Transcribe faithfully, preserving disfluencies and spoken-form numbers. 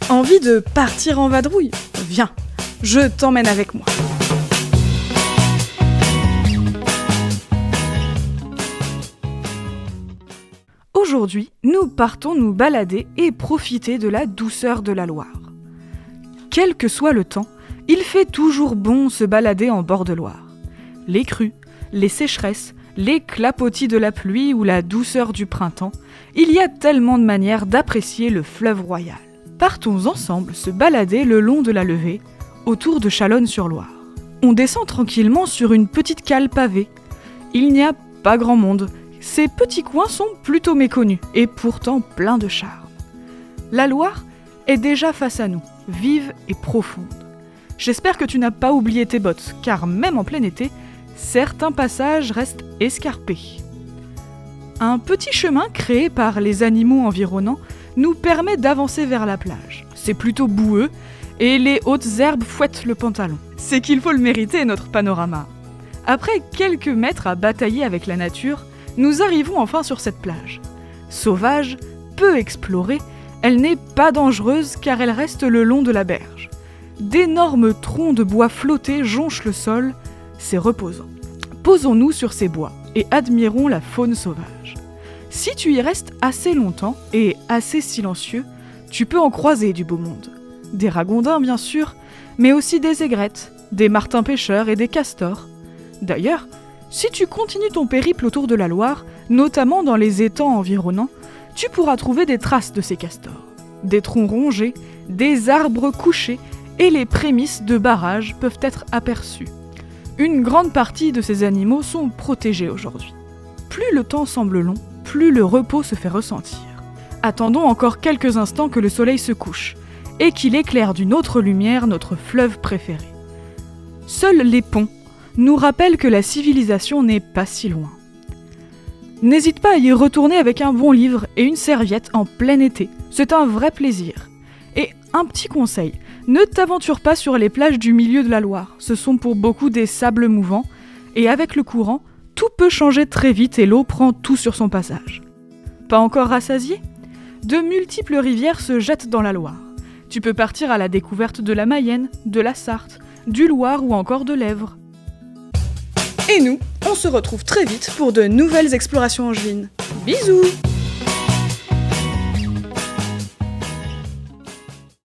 Envie de partir en vadrouille ? Viens, je t'emmène avec moi. Aujourd'hui, nous partons nous balader et profiter de la douceur de la Loire. Quel que soit le temps, il fait toujours bon se balader en bord de Loire. Les crues, les sécheresses, les clapotis de la pluie ou la douceur du printemps, il y a tellement de manières d'apprécier le fleuve royal. Partons ensemble se balader le long de la levée, autour de Chalonnes-sur-Loire. On descend tranquillement sur une petite cale pavée. Il n'y a pas grand monde. Ces petits coins sont plutôt méconnus et pourtant pleins de charme. La Loire est déjà face à nous, vive et profonde. J'espère que tu n'as pas oublié tes bottes, car même en plein été, certains passages restent escarpés. Un petit chemin créé par les animaux environnants nous permet d'avancer vers la plage. C'est plutôt boueux et les hautes herbes fouettent le pantalon. C'est qu'il faut le mériter, notre panorama. Après quelques mètres à batailler avec la nature, nous arrivons enfin sur cette plage. Sauvage, peu explorée, elle n'est pas dangereuse car elle reste le long de la berge. D'énormes troncs de bois flottés jonchent le sol, c'est reposant. Posons-nous sur ces bois et admirons la faune sauvage. Si tu y restes assez longtemps et assez silencieux, tu peux en croiser du beau monde. Des ragondins bien sûr, mais aussi des aigrettes, des martins pêcheurs et des castors. D'ailleurs, si tu continues ton périple autour de la Loire, notamment dans les étangs environnants, tu pourras trouver des traces de ces castors. Des troncs rongés, des arbres couchés et les prémices de barrages peuvent être aperçus. Une grande partie de ces animaux sont protégés aujourd'hui. Plus le temps semble long, plus le repos se fait ressentir. Attendons encore quelques instants que le soleil se couche et qu'il éclaire d'une autre lumière notre fleuve préféré. Seuls les ponts nous rappellent que la civilisation n'est pas si loin. N'hésite pas à y retourner avec un bon livre et une serviette en plein été, c'est un vrai plaisir. Et un petit conseil, ne t'aventure pas sur les plages du milieu de la Loire, ce sont pour beaucoup des sables mouvants, et avec le courant, tout peut changer très vite et l'eau prend tout sur son passage. Pas encore rassasié ? De multiples rivières se jettent dans la Loire. Tu peux partir à la découverte de la Mayenne, de la Sarthe, du Loir ou encore de l'Èvre. Et nous, on se retrouve très vite pour de nouvelles explorations angevines. Bisous!